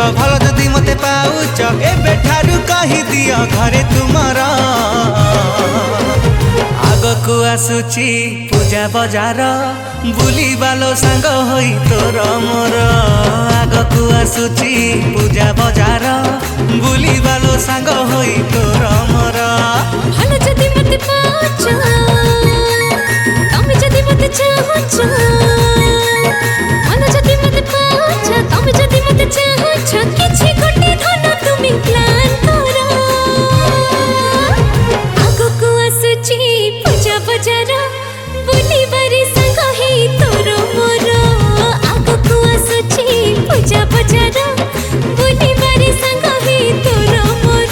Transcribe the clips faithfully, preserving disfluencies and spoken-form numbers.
भल जदि मते पाउच एबे ठारू कहि दियो घरे तुमर आगकु आसुची पूजा बजार बुली बालो सांग होई तोर मोर आगकु आसुची पूजा बजार बुली बालो सांग होई तोर मोर भल जदि मते पाउच तमे जदि मते चाहुच भल जदि मते पाउच तमे जदि मते चाहुच किछि गोटे धन तुमी प्लान करो आगकु आसुची पूजा बजार बुली बारी संग हे तोर मोर आगकु आसुची पूजा बजार बुली बारी संग हे तोर मोर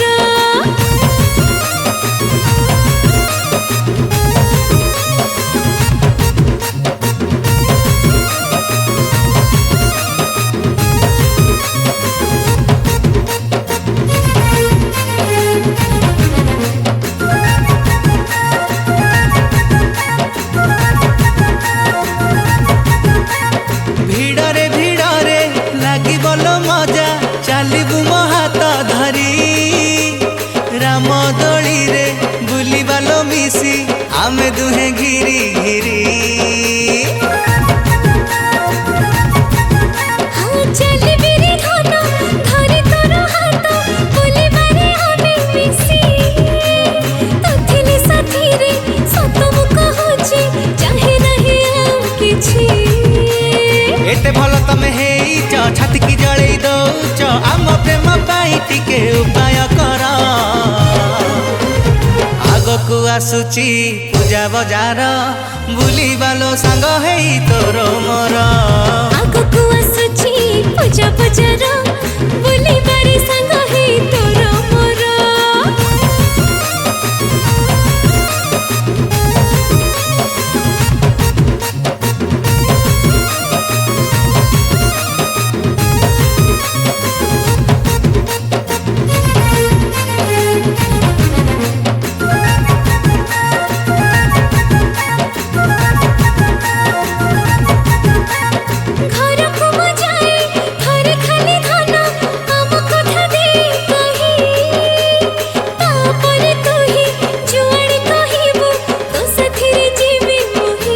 भिड़रे भिड़रे लागी बोलो मजा चलबू मो हाथ धरी राम दोली रे बुली बालो मिसी आमे दुहे घिरी घिरी हाँ चलबी रे धन धरी तोर हाथ बुली बारे आमे मिसी तथिली साथी रे सत मु कहूची चाहे नहीं आउ किछि एते भल तमे हेइच छाती की जळेई दउच आम प्रेम पाई टिके उपाय कर आगकु आसुची पूजा बजार बुली बालो सांग हेई तोर मोर आगकु आसुची पूजा बजार बुली बारी संग हे तोर मोर घरकु म जाए थरे खाली धन आम कथा दे कही तापर तुही जुआड़े कहिबु तो साथिरे जीवी मोही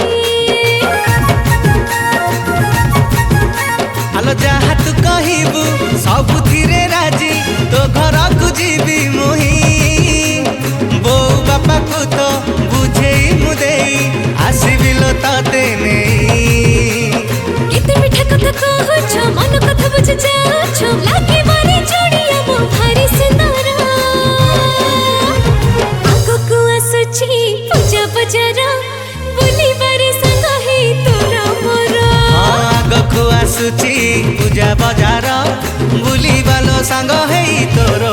आलो जहा तू कहिबू सबुथिरे राजी तो घरकु जीवी मुही बो बापा को तो बुझेई मु देई आसीबिलो तते नेई केते मिठा कथा कहछ मन कथा बुझ जाछ लागे मारे जोड़िया मो भारी सुंदर आगकु आसुची पूजा बजार बुली बारी संग हे तोर मोर आगकु आसुची पूजा बजार बुली बालो सांग हेई तोर